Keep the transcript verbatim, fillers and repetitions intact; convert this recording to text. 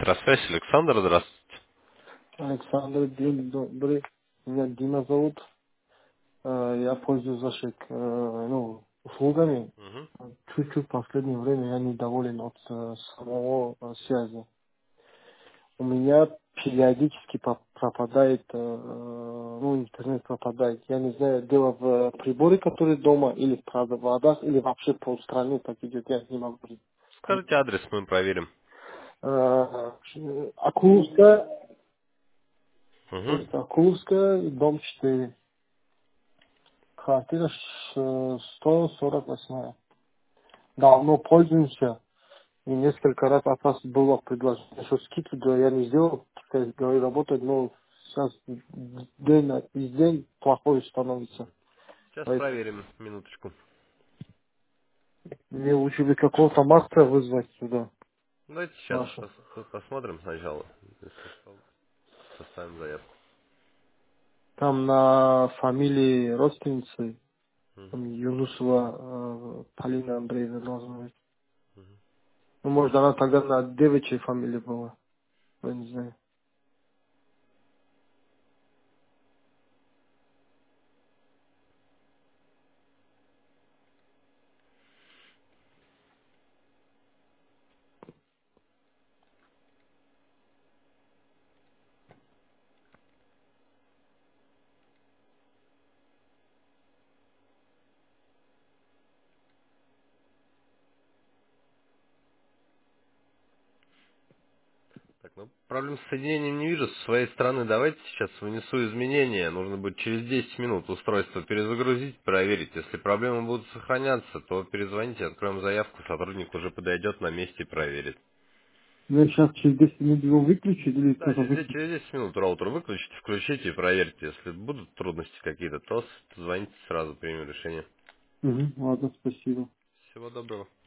Электросвязь, Александр, здравствуйте. Александр, день добрый. Меня Дима зовут. Э, Я пользуюсь вашей э, ну, услугами. Мгм. Чуть-чуть в последнее время я недоволен от э, самого э, связи. У меня периодически по- пропадает, э, ну, интернет пропадает. Я не знаю, дело в э, приборе, который дома, или в проводах, или вообще по стране так идет, я не могу понять. Скажите адрес, мы проверим. Э, Акуловская, Угу. улица Акуловская, дом четыре. Квартира ш- сто сорок восемь. Давно пользуемся. И несколько раз от вас было предложение, что скидку, да, я не сделал, пускай, говорю, работает, но сейчас день на- из день плохой становится. Сейчас Поэтому проверим, минуточку. мне лучше бы какого-то мастера вызвать сюда, Давайте сейчас вашу. пос- посмотрим сначала. Если что, составим заявку. Там на фамилии родственницы, Угу. там Юнусова э, Полина Андреевна должна быть. Угу. Ну, может, она тогда на девичьей фамилии была, я не знаю. Так, ну проблем с соединением не вижу. С своей стороны давайте сейчас внесу изменения. Нужно будет через десять минут устройство перезагрузить, проверить. Если проблемы будут сохраняться, то перезвоните, откроем заявку, сотрудник уже подойдет на месте и проверит. Я сейчас через десять минут его выключу или Да, кто-то через десять выключит? через десять минут роутер выключите, включите и проверьте. Если будут трудности какие-то, то звоните сразу, примем решение. Угу, ладно, спасибо. Всего доброго.